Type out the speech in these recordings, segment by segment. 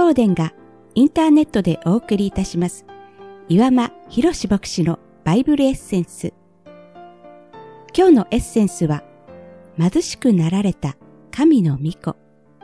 東電がインターネットでお送りいたします岩間博牧師のバイブルエッセンス。今日のエッセンスは貧しくなられた神の御子。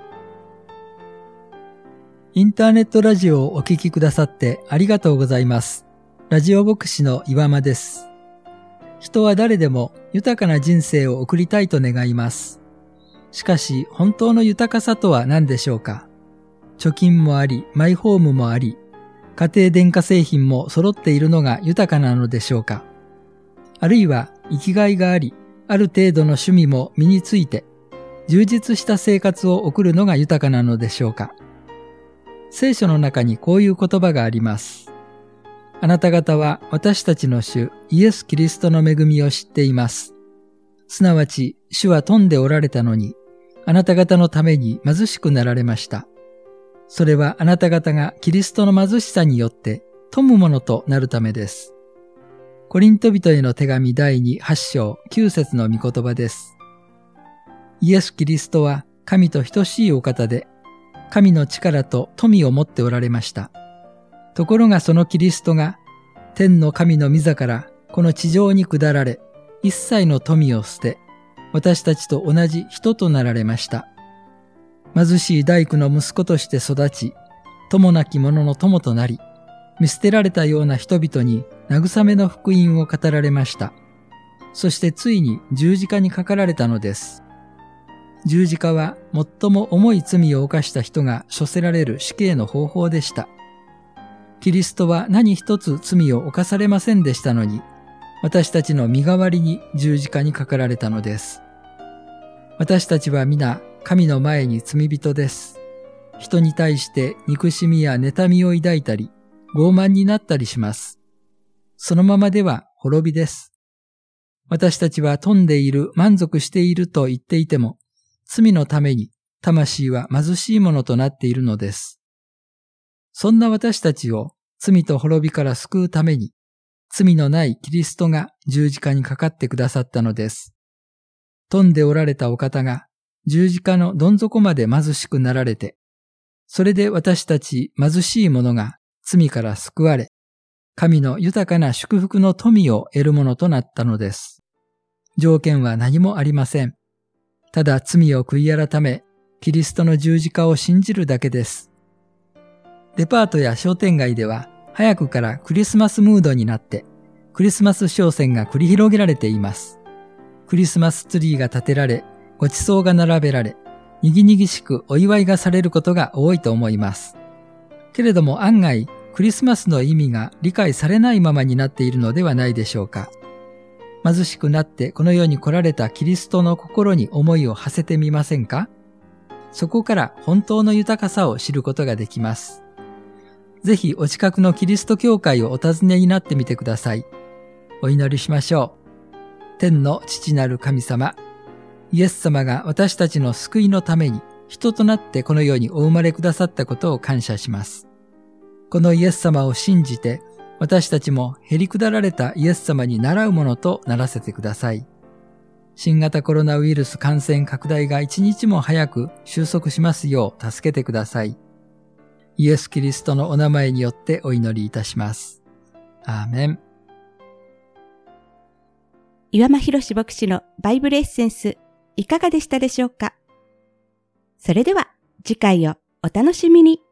インターネットラジオをお聞きくださってありがとうございます。ラジオ牧師の岩間です。人は誰でも豊かな人生を送りたいと願います。しかし本当の豊かさとは何でしょうか。貯金もあり、マイホームもあり、家庭電化製品も揃っているのが豊かなのでしょうか。あるいは生きがいがあり、ある程度の趣味も身について、充実した生活を送るのが豊かなのでしょうか。聖書の中にこういう言葉があります。あなた方は私たちの主イエス・キリストの恵みを知っています。すなわち主は富んでおられたのに、あなた方のために貧しくなられました。それはあなた方がキリストの貧しさによって富むものとなるためです。コリント人への手紙第2、8章9節の御言葉です。イエス・キリストは神と等しいお方で、神の力と富を持っておられました。ところがそのキリストが天の神の御座からこの地上に下られ、一切の富を捨て、私たちと同じ人となられました。貧しい大工の息子として育ち、友なき者の友となり、見捨てられたような人々に慰めの福音を語られました。そしてついに十字架にかかられたのです。十字架は最も重い罪を犯した人が処せられる死刑の方法でした。キリストは何一つ罪を犯されませんでしたのに、私たちの身代わりに十字架にかかられたのです。私たちは皆神の前に罪人です。人に対して憎しみや妬みを抱いたり、傲慢になったりします。そのままでは滅びです。私たちは富んでいる、満足していると言っていても、罪のために魂は貧しいものとなっているのです。そんな私たちを罪と滅びから救うために、罪のないキリストが十字架にかかってくださったのです。富んでおられたお方が十字架のどん底まで貧しくなられて、それで私たち貧しい者が罪から救われ、神の豊かな祝福の富を得るものとなったのです。条件は何もありません。ただ罪を悔い改め、キリストの十字架を信じるだけです。デパートや商店街では早くからクリスマスムードになって、クリスマス商戦が繰り広げられています。クリスマスツリーが立てられ、ごちそうが並べられ、にぎにぎしくお祝いがされることが多いと思います。けれども案外、クリスマスの意味が理解されないままになっているのではないでしょうか。貧しくなってこの世に来られたキリストの心に思いを馳せてみませんか？そこから本当の豊かさを知ることができます。ぜひお近くのキリスト教会をお尋ねになってみてください。お祈りしましょう。天の父なる神様、イエス様が私たちの救いのために人となってこの世にお生まれくださったことを感謝します。このイエス様を信じて、私たちもへりくだられたイエス様に倣うものとならせてください。新型コロナウイルス感染拡大が一日も早く収束しますよう助けてください。イエス・キリストのお名前によってお祈りいたします。アーメン。 岩間博牧師のバイブルエッセンス、いかがでしたでしょうか？それでは次回をお楽しみに。